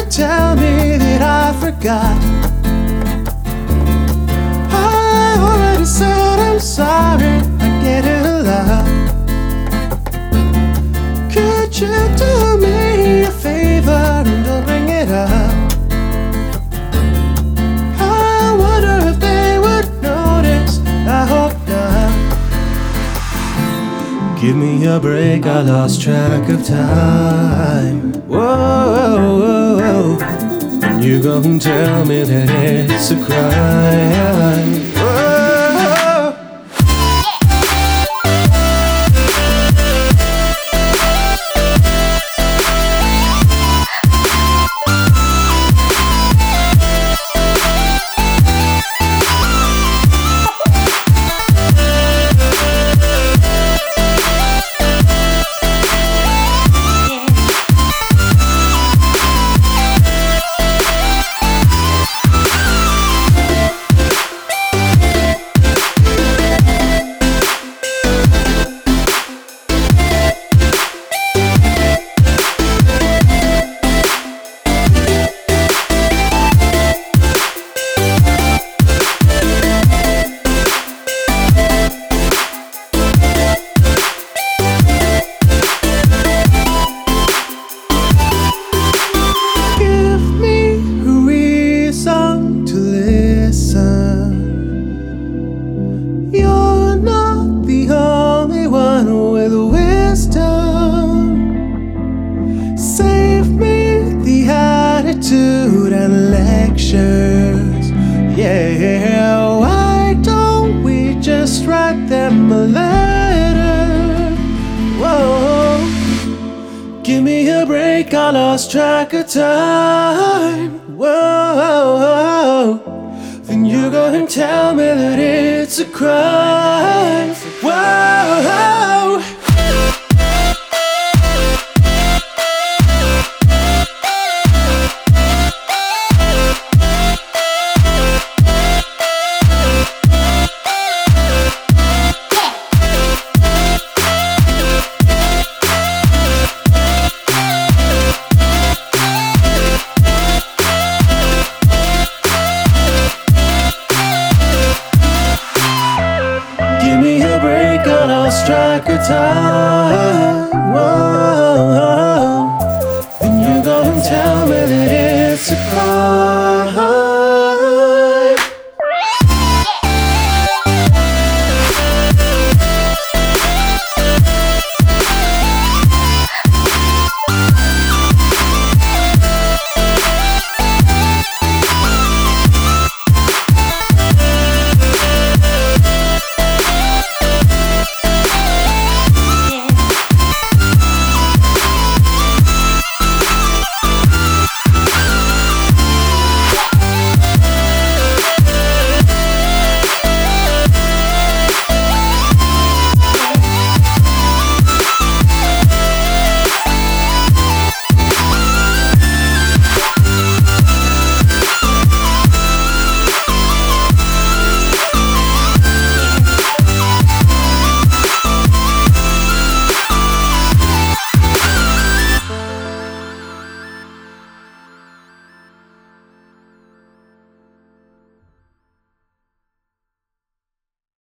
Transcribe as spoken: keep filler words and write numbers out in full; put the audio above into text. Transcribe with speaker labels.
Speaker 1: tell me that I forgot. I already said I'm sorry, I get it a lot. Could you do me a favor and don't bring it up? I wonder if they would notice, I hope not. Give me a break, I lost track of time. Whoa, whoa, whoa. And you gon' tell me that it's a crime. Whoa. You're not the only one with wisdom. Save me the attitude and lectures. Yeah, why don't we just write them a letter? Whoa, give me a break, I lost track of time. Whoa, then you go and tell me that it's a crime. Whoa. Give me a break, I lost track of time. Whoa, then you go and tell